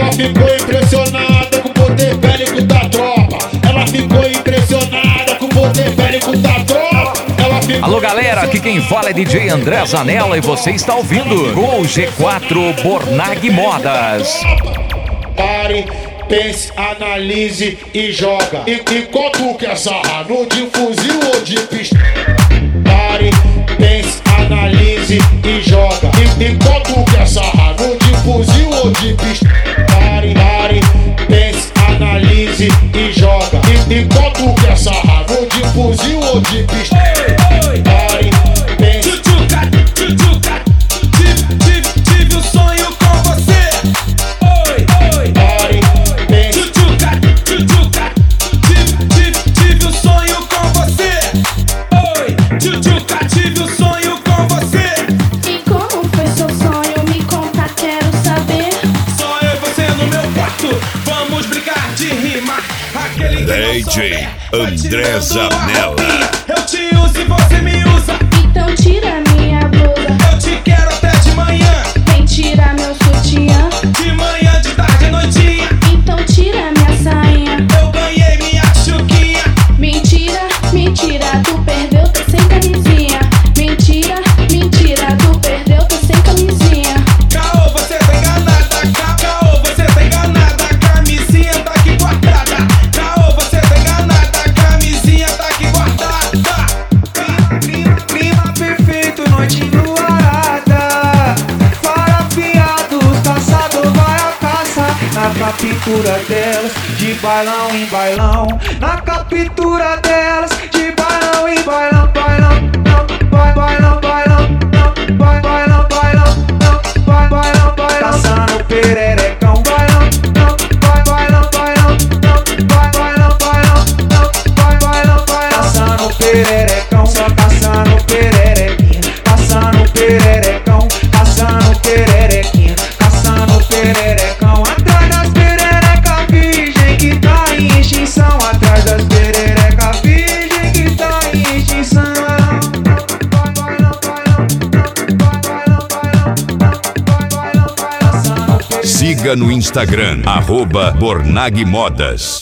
Ela ficou impressionada com o poder bélico da tropa. Ela ficou impressionada com o poder bélico da tropa. Alô galera, aqui quem fala é DJ André Zanella e você está ouvindo Gol G4 Bornag Modas. Pare, pense, analise e joga. E qual tu quer sarrar? No de fuzil ou de pistola? Pare, pense, analise e joga. E qual tu quer sarrar? No de fuzil ou de pistola? Pare, pense, analise e joga. E qual tu quer sarrar? No de fuzil ou de pistola? Pare, pense. Tive um sonho com você. Pare, pense. Tive um sonho com você. Tive um sonho com você. E como foi seu sonho? Me conta, quero saber. Só eu e você no meu quarto. Vamos brincar de rima. Aquele que não DJ souber, vai André tirando a Zanella. roupinha. Eu te uso e você me usa. Então tira minha blusa. Eu te quero até de manhã. Vem tirar meu sutiã. De manhã, de tarde, à noitinha. Então tira minha sainha. Eu ganhei minha chuquinha. Mentira, mentira, tu perdeu, tô sem camisinha. Mentira, mentira, tu perdeu, tô sem camisinha. Caô, você tá enganada. Caô, você tá enganada. A camisinha tá aqui guardada. Caô, você tá enganada. A camisinha tá aqui guardada. Clima perfeito, noite enluarada. Farafiados, caçador vai à caça. Na captura delas, de bailão em bailão. Na captura delas, de bailão em bailão. Bailão, bailão, bailão, bailão, bailão, bailão, caçando pererecão. Bailão, bailão, bailão, bailão, bailão, caçando pererecão. Só caçando pererequinha, caçando pererecão, caçando pererequinha, caçando pererecão. Atrás das perereca virgem que tá em extinção. Atrás das perereca virgem que tá em extinção. Siga no Instagram, @Bornag Modas.